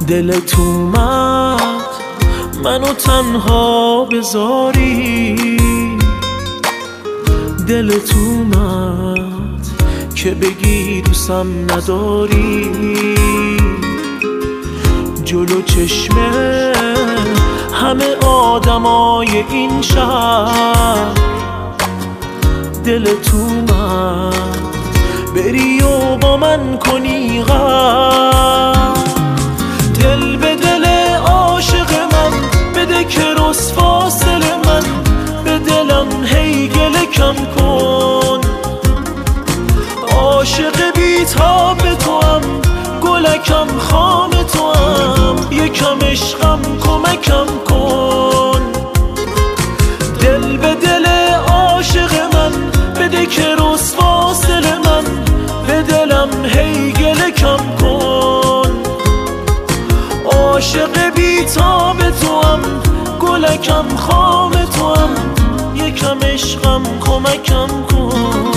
دلت اومد منو تنها بذاری، دلت اومد که بگی دوستم نداری. جلو چشمه همه آدمای این شهر دلت اومد بری و با من کنی غم. دل به دل عاشق من بده که رس فاصل من، به دلم هی گله کم کن. عاشق بی‌تاب توام، گلکم خام توام، یکم عشقم کمکم کن. دل به دل عاشق من بده که رس فاصل من، به دلم هی گله کم کن. عاشق بی‌تاب توام، گلکم خام توام، یکم عشقم کمکم کن.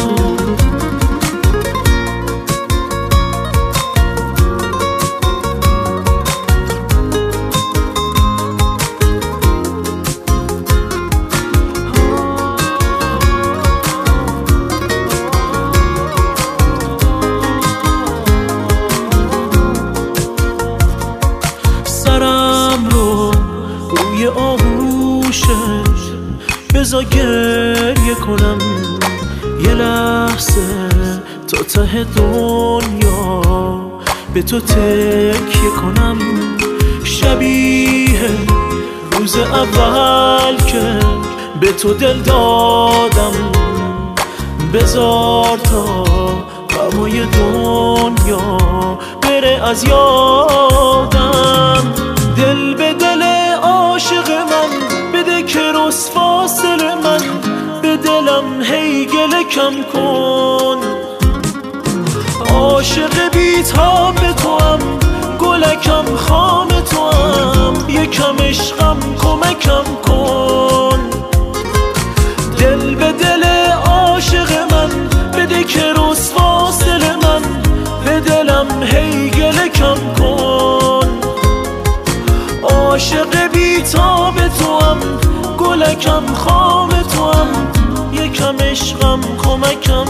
روی آغوشت بذار گریه کنم یه لحظه تا ته دنیا به تو تکیه کنم. شبیه روز اول که به تو دل دادم، بذار تا غمای دنیا بره از یادم. دل به دل عاشق من بده که رس فاصل من، به دلم هی گله کم کن. عاشق بی‌تاب توام، گلکم خام توام، یکم عشقم کمکم کن. دل به دل عاشق من بده که رس فاصل من، به دلم هی گله کم کن. عاشق بی‌تاب توام، گلکم خام توام، یکم عشقم کمکم